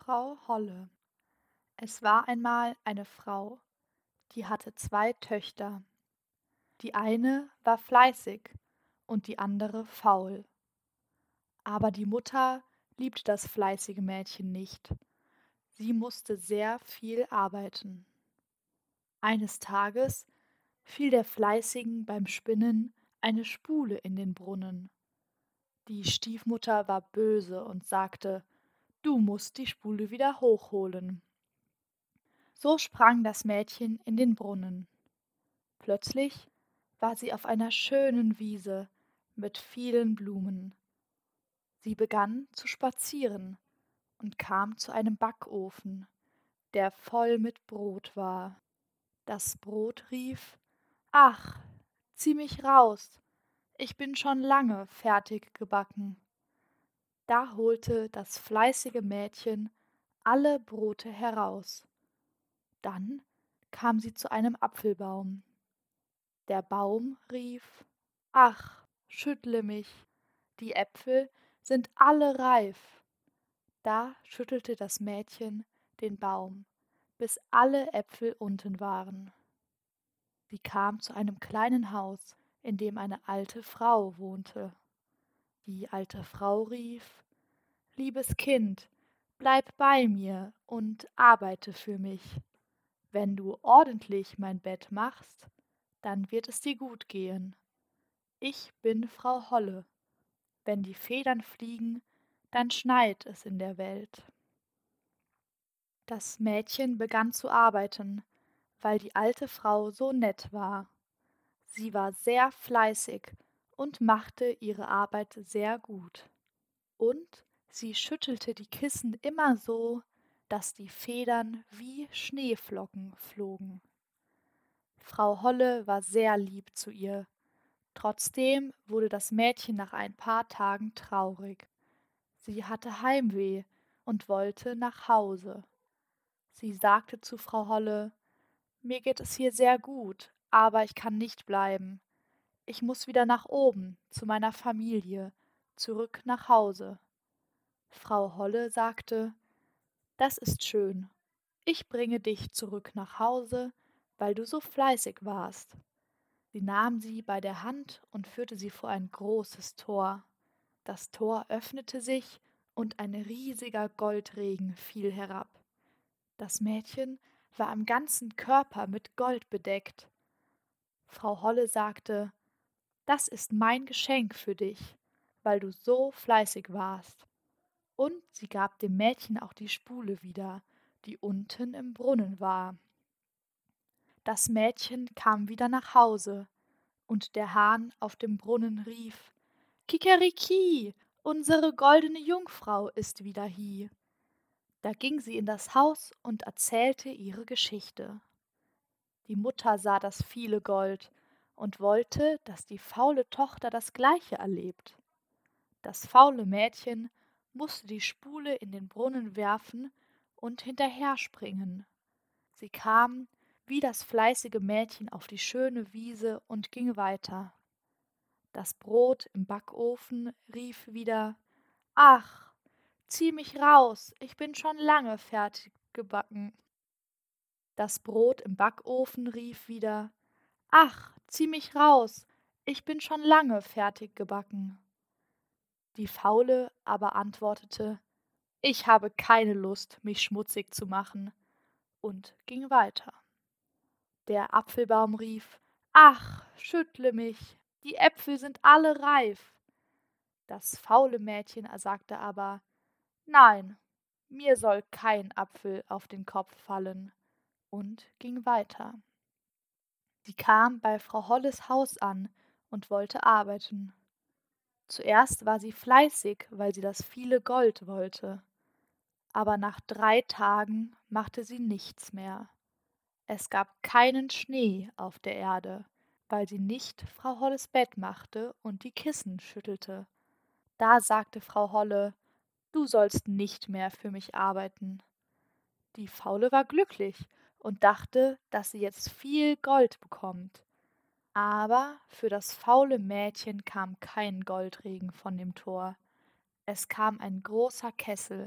Frau Holle. Es war einmal eine Frau, die hatte 2 Töchter. Die eine war fleißig und die andere faul. Aber die Mutter liebte das fleißige Mädchen nicht. Sie musste sehr viel arbeiten. Eines Tages fiel der Fleißigen beim Spinnen eine Spule in den Brunnen. Die Stiefmutter war böse und sagte: „Du musst die Spule wieder hochholen." So sprang das Mädchen in den Brunnen. Plötzlich war sie auf einer schönen Wiese mit vielen Blumen. Sie begann zu spazieren und kam zu einem Backofen, der voll mit Brot war. Das Brot rief: „Ach, zieh mich raus, ich bin schon lange fertig gebacken." Da holte das fleißige Mädchen alle Brote heraus. Dann kam sie zu einem Apfelbaum. Der Baum rief: „Ach, schüttle mich, die Äpfel sind alle reif." Da schüttelte das Mädchen den Baum, bis alle Äpfel unten waren. Sie kam zu einem kleinen Haus, in dem eine alte Frau wohnte. Die alte Frau rief: „Liebes Kind, bleib bei mir und arbeite für mich. Wenn du ordentlich mein Bett machst, dann wird es dir gut gehen. Ich bin Frau Holle. Wenn die Federn fliegen, dann schneit es in der Welt." Das Mädchen begann zu arbeiten, weil die alte Frau so nett war. Sie war sehr fleißig und machte ihre Arbeit sehr gut. Und sie schüttelte die Kissen immer so, dass die Federn wie Schneeflocken flogen. Frau Holle war sehr lieb zu ihr. Trotzdem wurde das Mädchen nach ein paar Tagen traurig. Sie hatte Heimweh und wollte nach Hause. Sie sagte zu Frau Holle: „Mir geht es hier sehr gut, aber ich kann nicht bleiben. Ich muss wieder nach oben, zu meiner Familie, zurück nach Hause." Frau Holle sagte: „Das ist schön. Ich bringe dich zurück nach Hause, weil du so fleißig warst." Sie nahm sie bei der Hand und führte sie vor ein großes Tor. Das Tor öffnete sich und ein riesiger Goldregen fiel herab. Das Mädchen war am ganzen Körper mit Gold bedeckt. Frau Holle sagte: „Das ist mein Geschenk für dich, weil du so fleißig warst." Und sie gab dem Mädchen auch die Spule wieder, die unten im Brunnen war. Das Mädchen kam wieder nach Hause, und der Hahn auf dem Brunnen rief: „Kikeriki, unsere goldene Jungfrau ist wieder hie." Da ging sie in das Haus und erzählte ihre Geschichte. Die Mutter sah das viele Gold und wollte, dass die faule Tochter das gleiche erlebt. Das faule Mädchen musste die Spule in den Brunnen werfen und hinterher springen. Sie kam wie das fleißige Mädchen auf die schöne Wiese und ging weiter. Das Brot im Backofen rief wieder: „Ach, zieh mich raus, ich bin schon lange fertig gebacken." Das Brot im Backofen rief wieder: „Ach, zieh mich raus, ich bin schon lange fertig gebacken." Die Faule aber antwortete: „Ich habe keine Lust, mich schmutzig zu machen", und ging weiter. Der Apfelbaum rief: „Ach, schüttle mich, die Äpfel sind alle reif." Das faule Mädchen sagte aber: „Nein, mir soll kein Apfel auf den Kopf fallen", und ging weiter. Sie kam bei Frau Holles Haus an und wollte arbeiten. Zuerst war sie fleißig, weil sie das viele Gold wollte. Aber nach 3 Tagen machte sie nichts mehr. Es gab keinen Schnee auf der Erde, weil sie nicht Frau Holles Bett machte und die Kissen schüttelte. Da sagte Frau Holle: „Du sollst nicht mehr für mich arbeiten." Die Faule war glücklich und dachte, dass sie jetzt viel Gold bekommt. Aber für das faule Mädchen kam kein Goldregen von dem Tor. Es kam ein großer Kessel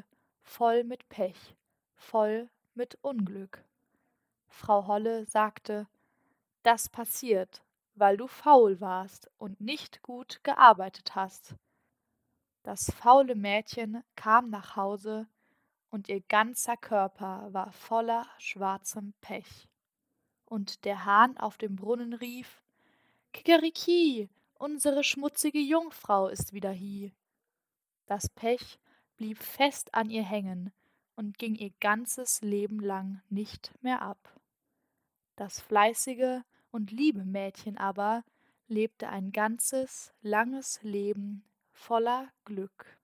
voll mit Pech, voll mit Unglück. Frau Holle sagte: „Das passiert, weil du faul warst und nicht gut gearbeitet hast.“ Das faule Mädchen kam nach Hause und ihr ganzer Körper war voller schwarzem Pech. Und der Hahn auf dem Brunnen rief: „Kikeriki, unsere schmutzige Jungfrau ist wieder hie.“ Das Pech blieb fest an ihr hängen und ging ihr ganzes Leben lang nicht mehr ab. Das fleißige und liebe Mädchen aber lebte ein ganzes, langes Leben voller Glück.